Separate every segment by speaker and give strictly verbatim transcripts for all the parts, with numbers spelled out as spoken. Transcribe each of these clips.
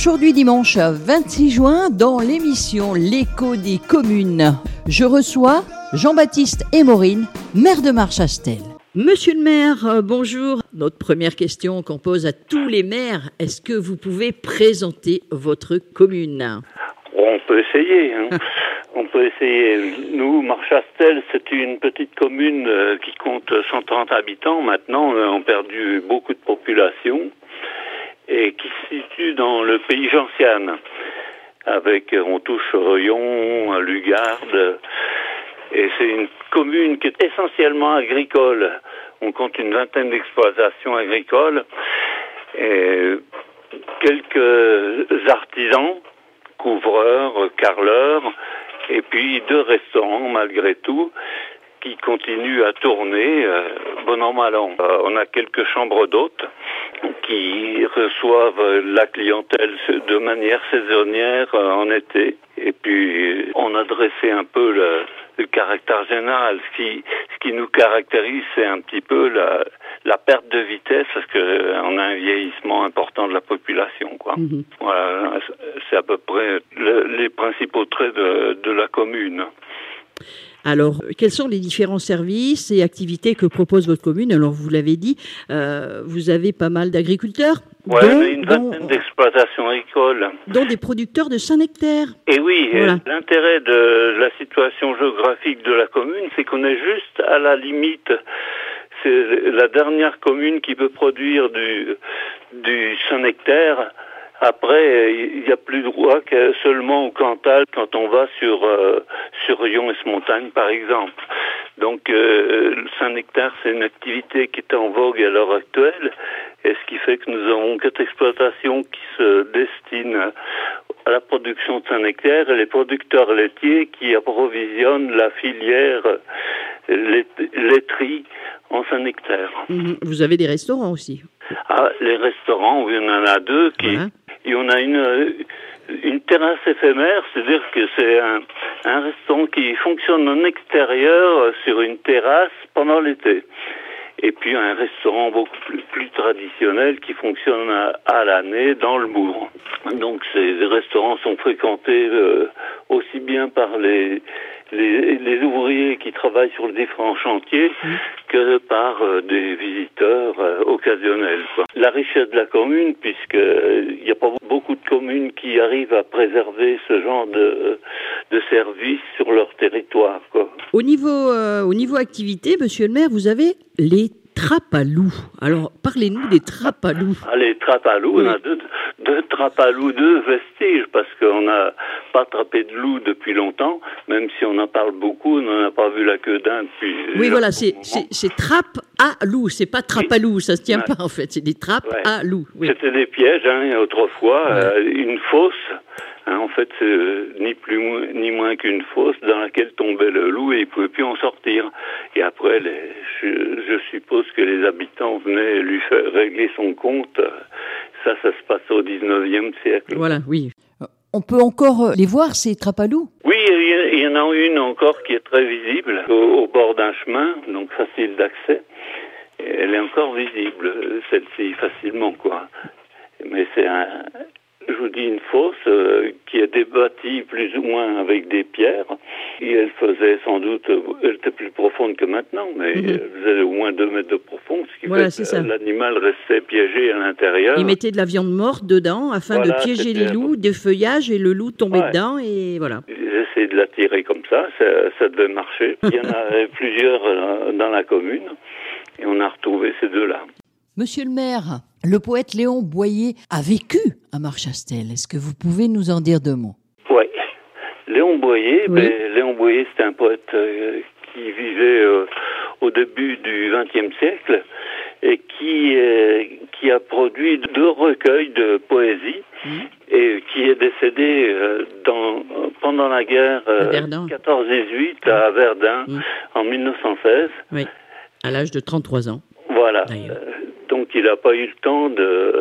Speaker 1: Aujourd'hui dimanche vingt-six juin, dans l'émission L'écho des communes, je reçois Jean-Baptiste et Maureen, maire de Marchastel. Monsieur le maire, euh, bonjour. Notre première question qu'on pose à tous les maires, est-ce que vous pouvez présenter votre commune ?
Speaker 2: On peut essayer, hein. On peut essayer. Nous, Marchastel, c'est une petite commune euh, qui compte cent trente habitants. Maintenant, on a perdu beaucoup de population et qui se situe dans le pays gentiane. Avec, on touche Rion, Lugarde. Et c'est une commune qui est essentiellement agricole. On compte une vingtaine d'exploitations agricoles et quelques artisans, couvreurs, carreleurs, et puis deux restaurants malgré tout qui continuent à tourner euh, bon an mal an. Euh, on a quelques chambres d'hôtes qui reçoivent la clientèle de manière saisonnière euh, en été. Et puis on a dressé un peu le, le caractère général. Ce qui, ce qui nous caractérise, c'est un petit peu la, la perte de vitesse parce que euh, on a un vieillissement important de la population, quoi. Mmh. Voilà, c'est à peu près le, les principaux traits de, de la commune.
Speaker 1: Alors, quels sont les différents services et activités que propose votre commune ? Alors, vous l'avez dit, euh, vous avez pas mal d'agriculteurs.
Speaker 2: Oui, on a une vingtaine dont, d'exploitations agricoles.
Speaker 1: Dont des producteurs de Saint-Nectaire.
Speaker 2: Et oui, voilà. L'intérêt de la situation géographique de la commune, c'est qu'on est juste à la limite. C'est la dernière commune qui peut produire du, du Saint-Nectaire. Après, il n'y a plus droit que seulement au Cantal quand on va sur euh, sur Rion et Montagne, par exemple. Donc, euh, le Saint-Nectaire, c'est une activité qui est en vogue à l'heure actuelle, et ce qui fait que nous avons quatre exploitations qui se destinent à la production de Saint-Nectaire et les producteurs laitiers qui approvisionnent la filière laiterie en Saint-Nectaire.
Speaker 1: Vous avez des restaurants aussi ?
Speaker 2: Ah, les restaurants, oui, on en a deux qui... Voilà. Et on a une, une terrasse éphémère, c'est-à-dire que c'est un, un restaurant qui fonctionne en extérieur sur une terrasse pendant l'été. Et puis un restaurant beaucoup plus, plus traditionnel qui fonctionne à, à l'année dans le bourg. Donc ces restaurants sont fréquentés euh, aussi bien par les, les, les ouvriers qui travaillent sur les différents chantiers que par euh, des visiteurs euh, occasionnels, quoi. La richesse de la commune, puisque il n'y a pas beaucoup de communes qui arrivent à préserver ce genre de, de services sur leur territoire, quoi.
Speaker 1: Au niveau, euh, au niveau activité, monsieur le maire, vous avez les trappes à loups. Alors, parlez-nous des trappes à loups.
Speaker 2: Ah, les trappes à loups, oui. On a deux, deux trappes à loups, deux vestiges, parce qu'on n'a pas attrapé de loup depuis longtemps, même si on en parle beaucoup, on n'en a pas vu la queue d'un depuis...
Speaker 1: Oui, voilà, c'est, c'est, c'est trappes à loups, c'est pas trappes oui. à loups, ça se tient ouais. pas en fait, c'est des trappes ouais. à loups. Oui.
Speaker 2: C'était des pièges, hein, autrefois, ouais. euh, une fosse... Hein, en fait, c'est euh, ni plus ni moins qu'une fosse dans laquelle tombait le loup et il ne pouvait plus en sortir. Et après, les, je, je suppose que les habitants venaient lui faire régler son compte. Ça, ça se passe au dix-neuvième siècle.
Speaker 1: Voilà, oui. On peut encore les voir, ces trappes à loups ?
Speaker 2: Oui, il y en a une encore qui est très visible, au, au bord d'un chemin, donc facile d'accès. Et elle est encore visible, celle-ci, facilement, quoi. Mais c'est un... Je vous dis une fosse euh, qui est débâtie plus ou moins avec des pierres. Et elle faisait sans doute, elle était plus profonde que maintenant, mais mm-hmm. elle faisait au moins deux mètres de profond, ce qui voilà, fait que ça. L'animal restait piégé à l'intérieur.
Speaker 1: Il mettait de la viande morte dedans afin voilà, de piéger les loups, des feuillages, et le loup tombait ouais. dedans, et voilà.
Speaker 2: J'essayais de la tirer comme ça, ça, ça devait marcher. Il y en avait plusieurs euh, dans la commune, et on a retrouvé ces deux-là.
Speaker 1: Monsieur le maire, le poète Léon Boyer a vécu à Marchastel. Est-ce que vous pouvez nous en dire deux mots ?
Speaker 2: Oui. Léon Boyer, oui. ben, Léon Boyer, c'est un poète euh, qui vivait euh, au début du vingtième siècle et qui, euh, qui a produit deux recueils de poésie mmh. et qui est décédé euh, dans, pendant la guerre euh, quatorze dix-huit mmh. à Verdun mmh. en mille neuf cent seize.
Speaker 1: Oui, à l'âge de trente-trois ans.
Speaker 2: Voilà. Donc il n'a pas eu le temps de,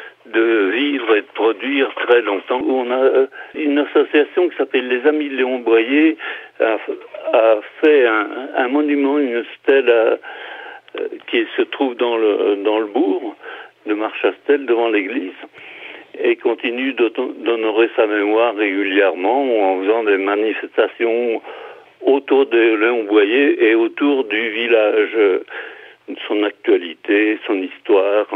Speaker 2: de vivre et de produire très longtemps. On a une association qui s'appelle les Amis de Léon Boyer a, a fait un, un monument, une stèle à, qui se trouve dans le, dans le bourg de Marchastel, devant l'église. et continue d'honorer sa mémoire régulièrement en faisant des manifestations autour de Léon Boyer et autour du village, son actualité, son histoire.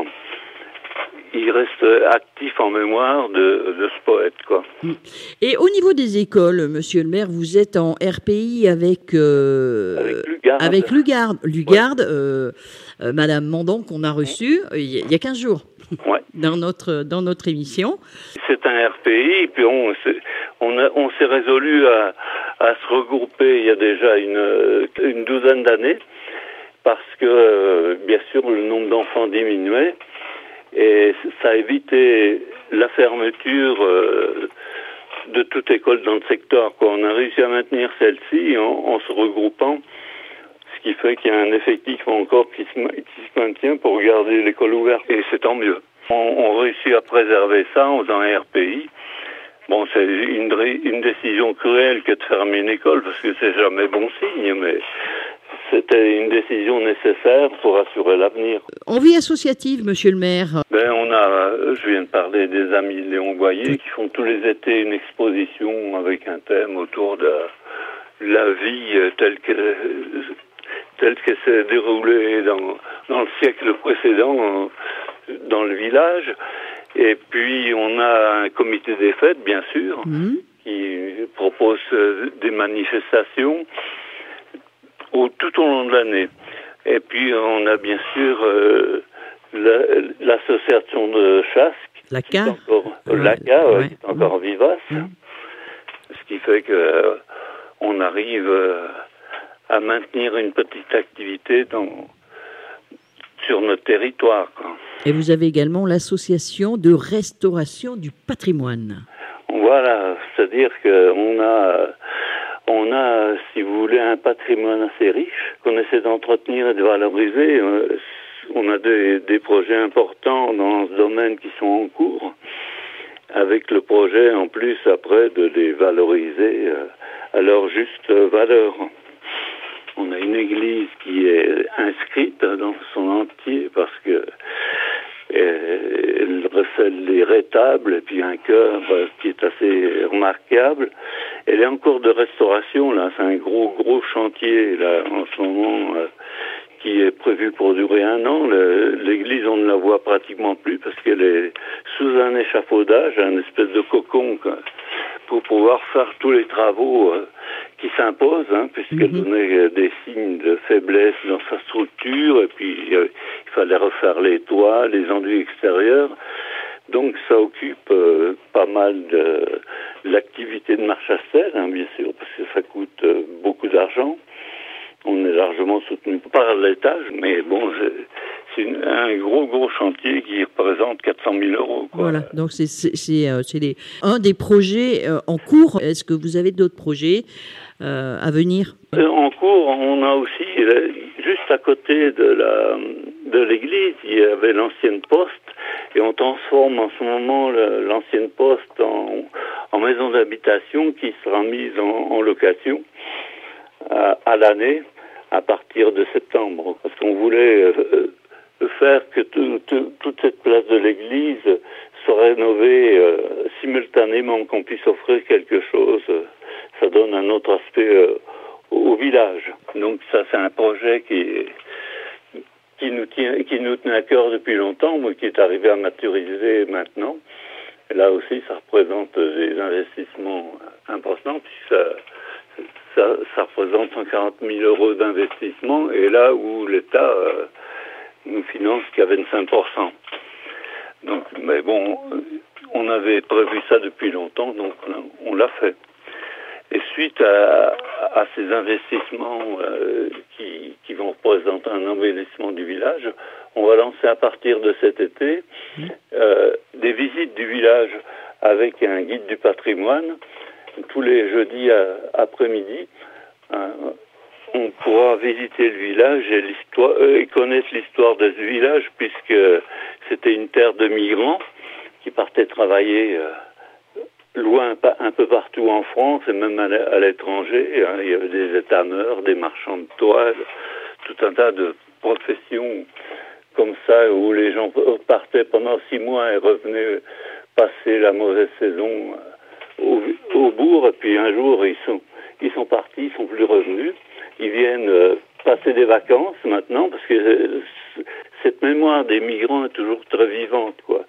Speaker 2: Il reste actif en mémoire de, de ce poète, quoi.
Speaker 1: Et au niveau des écoles, monsieur le maire, vous êtes en R P I avec euh,
Speaker 2: avec Lugarde.
Speaker 1: Avec Lugarde, Lugarde, ouais. euh, euh, Madame Mandon qu'on a reçue euh, il y a quinze jours.
Speaker 2: Ouais.
Speaker 1: Dans notre dans notre émission.
Speaker 2: C'est un R P I, puis on s'est, on a, on s'est résolu à, à se regrouper il y a déjà une une douzaine d'années, parce que euh, bien sûr le nombre d'enfants diminuait. Et ça a évité la fermeture euh, de toute école dans le secteur, quoi. On a réussi à maintenir celle-ci en, en se regroupant, ce qui fait qu'il y a un effectif encore qui se, qui se maintient pour garder l'école ouverte. Et c'est tant mieux. On, on réussit à préserver ça en faisant un R P I. Bon, c'est une, une décision cruelle que de fermer une école, parce que c'est jamais bon signe, mais c'était une décision nécessaire pour assurer l'avenir.
Speaker 1: En vie associative, monsieur le maire.
Speaker 2: Ben, on a, je viens de parler des amis de Léon Boyer qui font tous les étés une exposition avec un thème autour de la vie telle que telle qu'elle s'est déroulée dans, dans le siècle précédent dans le village. Et puis on a un comité des fêtes, bien sûr, mmh. qui propose des manifestations au, tout au long de l'année. Et puis on a bien sûr euh, la, l'association de Chasque,
Speaker 1: l'A C A,
Speaker 2: qui est encore, ouais. l'A C A, ouais, qui est encore mmh. vivace, mmh. ce qui fait que euh, on arrive euh, à maintenir une petite activité dans, sur notre territoire, quoi.
Speaker 1: Et vous avez également l'association de restauration du patrimoine.
Speaker 2: Voilà, c'est-à-dire qu'on a, on a, si vous voulez, un patrimoine assez riche qu'on essaie d'entretenir et de valoriser. On a des, des projets importants dans ce domaine qui sont en cours, avec le projet en plus après de les valoriser à leur juste valeur. On a une église qui est inscrite dans son entier parce que elle recèle les rétables et puis un chœur qui est assez remarquable. Elle est en cours de restauration, là, c'est un gros gros chantier là en ce moment euh, qui est prévu pour durer un an. Le, l'église, on ne la voit pratiquement plus parce qu'elle est sous un échafaudage, un espèce de cocon, quoi, pour pouvoir faire tous les travaux euh, qui s'imposent, hein, puisqu'elle mmh. donnait des signes de faiblesse dans sa structure, et puis euh, il fallait refaire les toits, les enduits extérieurs. Donc ça occupe euh, pas mal de l'activité de Marchastel, hein, bien sûr, parce que ça coûte euh, beaucoup d'argent. On est largement soutenu par l'État, mais bon, c'est, c'est une, un gros, gros chantier qui représente quatre cent mille euros. Quoi.
Speaker 1: Voilà, donc c'est, c'est, c'est, euh, c'est les, un des projets euh, en cours. Est-ce que vous avez d'autres projets euh, à venir ?
Speaker 2: En cours, on a aussi, juste à côté de, la, de l'église, il y avait l'ancienne poste, et on transforme en ce moment le, l'ancienne poste en, en maison d'habitation qui sera mise en, en location à, à l'année à partir de septembre, parce qu'on voulait euh, faire que tout, tout, toute cette place de l'église soit rénovée euh, simultanément, qu'on puisse offrir quelque chose. Ça donne un autre aspect euh, au village. Donc ça, c'est un projet qui qui nous tient, qui nous tenait à cœur depuis longtemps, mais qui est arrivé à maturiser maintenant. Et là aussi, ça représente des investissements importants, puisque ça, ça, ça représente cent quarante mille euros d'investissement, et là où l'État euh, nous finance qu'à vingt-cinq pour cent. Donc, mais bon, on avait prévu ça depuis longtemps, donc on l'a fait. Et suite à, à ces investissements euh, qui, qui vont représenter un embellissement du village, on va lancer à partir de cet été euh, des visites du village avec un guide du patrimoine tous les jeudis à, après-midi. Euh, on pourra visiter le village et, l'histoire, euh, et connaître l'histoire de ce village, puisque c'était une terre de migrants qui partaient travailler euh, loin, un peu partout en France et même à l'étranger. Il y avait des étameurs, des marchands de toile, tout un tas de professions comme ça où les gens partaient pendant six mois et revenaient passé la mauvaise saison au, au bourg, et puis un jour, ils sont, ils sont partis, ils sont plus revenus. Ils viennent euh, passer des vacances maintenant, parce que euh, cette mémoire des migrants est toujours très vivante, quoi.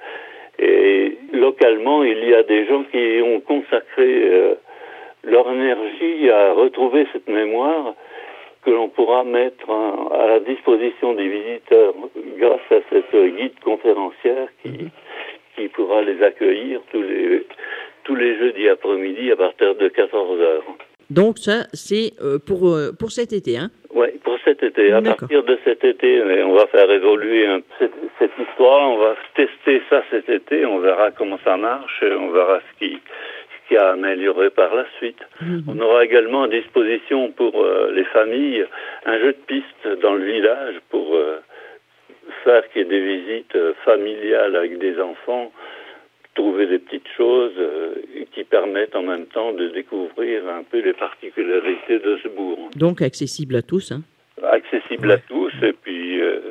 Speaker 2: Et localement, il y a des gens qui ont consacré euh, leur énergie à retrouver cette mémoire que l'on pourra mettre en, à la disposition des visiteurs grâce à cette guide conférencière qui, qui pourra les accueillir tous les, tous les jeudis après-midi à partir de quatorze heures.
Speaker 1: Donc ça, c'est euh, pour, euh, pour cet été, hein?
Speaker 2: Oui, pour cet été. À
Speaker 1: D'accord.
Speaker 2: partir de cet été, on va faire évoluer un, cette, cette histoire, on va tester ça cet été, on verra comment ça marche, on verra ce qui... qui a amélioré par la suite. Mmh. On aura également à disposition pour euh, les familles un jeu de piste dans le village pour euh, faire qu'il y ait des visites euh, familiales avec des enfants, trouver des petites choses euh, qui permettent en même temps de découvrir un peu les particularités de ce bourg.
Speaker 1: Donc accessible à tous, hein?
Speaker 2: Accessible ouais. à tous, et puis euh,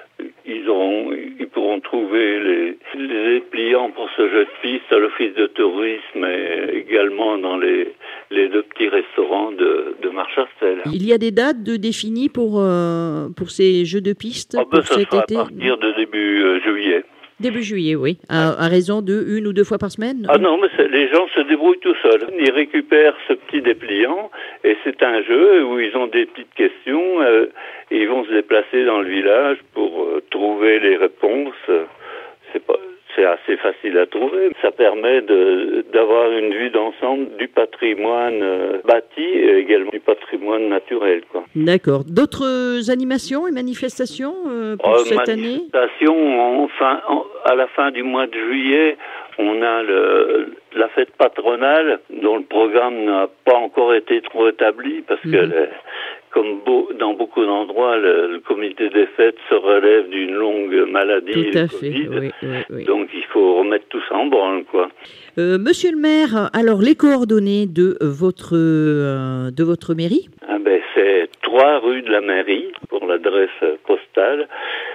Speaker 2: ils auront, ils pourront trouver les, les dépliants pour ce jeu de piste à l'office de tourisme et également dans les, les deux petits restaurants de, de Marchastel.
Speaker 1: Il y a des dates de définies pour, euh, pour ces jeux de piste
Speaker 2: ah ben,
Speaker 1: pour
Speaker 2: ça
Speaker 1: cet
Speaker 2: sera
Speaker 1: été?
Speaker 2: À partir de début euh, juillet.
Speaker 1: Début juillet, oui. À, à raison de une ou deux fois par semaine?
Speaker 2: Ah non, mais c'est, les gens se débrouillent tout seuls. Ils récupèrent ce petit dépliant et c'est un jeu où ils ont des petites questions euh, et ils vont se déplacer dans le village pour euh, trouver les réponses. C'est pas, c'est assez facile à trouver. Ça permet de, d'avoir une vue d'ensemble du patrimoine euh, bâti et également du patrimoine naturel, quoi.
Speaker 1: D'accord. D'autres animations et manifestations euh, pour
Speaker 2: euh,
Speaker 1: cette année?
Speaker 2: Manifestations, enfin, en, à la fin du mois de juillet, on a le, la fête patronale dont le programme n'a pas encore été trop établi parce mmh. que, comme beau, dans beaucoup d'endroits, le, le comité des fêtes se relève d'une longue maladie.
Speaker 1: Tout à
Speaker 2: le
Speaker 1: fait,
Speaker 2: COVID.
Speaker 1: oui, oui, oui.
Speaker 2: Donc il faut remettre tout ça en branle, quoi.
Speaker 1: Euh, monsieur le maire, alors les coordonnées de votre, euh, de votre mairie?
Speaker 2: Ah ben, c'est trois rue de la mairie pour l'adresse postale.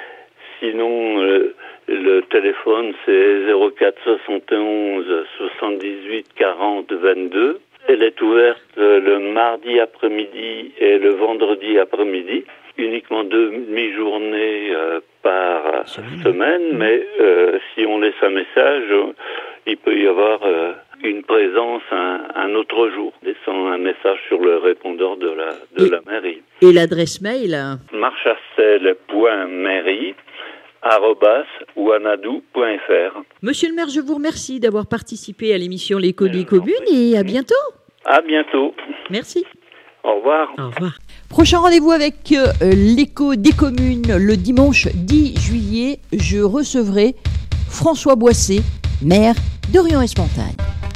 Speaker 2: Sinon, euh, le téléphone, c'est zéro quatre soixante et onze soixante-dix-huit quarante vingt-deux. Elle est ouverte le mardi après-midi et le vendredi après-midi. Uniquement deux demi-journées euh, par semaine, semaine mais euh, si on laisse un message, il peut y avoir euh, une présence un, un autre jour, laissant un message sur le répondeur de la, de
Speaker 1: et,
Speaker 2: la mairie.
Speaker 1: Et l'adresse mail?
Speaker 2: marchastel point mairie arobase wanadoo point f r.
Speaker 1: Monsieur le maire, je vous remercie d'avoir participé à l'émission L'écho des communes et à bientôt.
Speaker 2: À bientôt.
Speaker 1: Merci.
Speaker 2: Au revoir.
Speaker 1: Au revoir. Prochain rendez-vous avec euh, l'écho des communes le dimanche dix juillet. Je recevrai François Boissé, maire d'Orient-Esmontagne.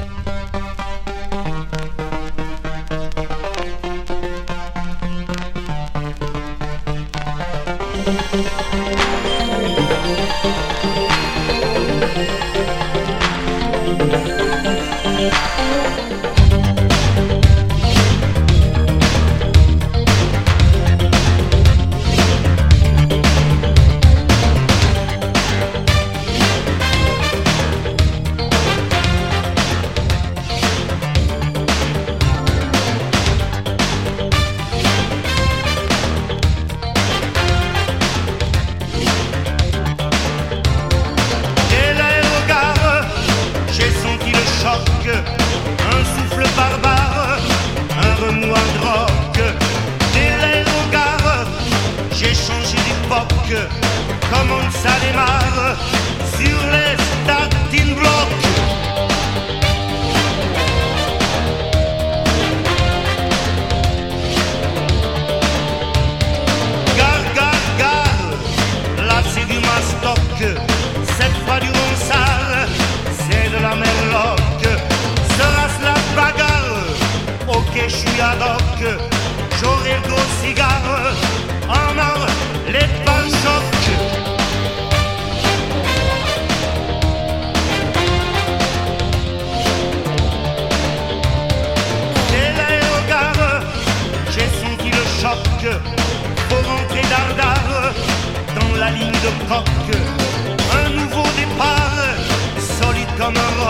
Speaker 3: Comment ça démarre sur les starting blocks. Gare, gare, gare, là c'est du mastoc, cette fois du ronsard, c'est de la merloc. Sera-ce la bagarre? Ok, je suis ad hoc, j'aurai le gros cigare, en or les pare-chocs. Faut rentrer dardard dans la ligne de coque. Un nouveau départ, solide comme un roc.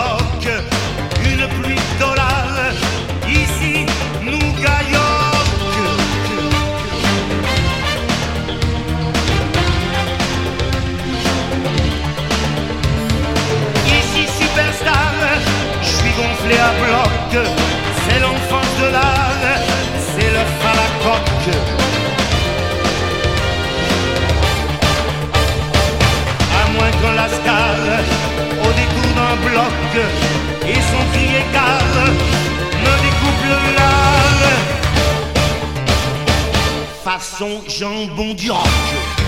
Speaker 3: Pascal, au détour d'un bloc, et son cri égal me découpe le lard. Façon jambon du roc.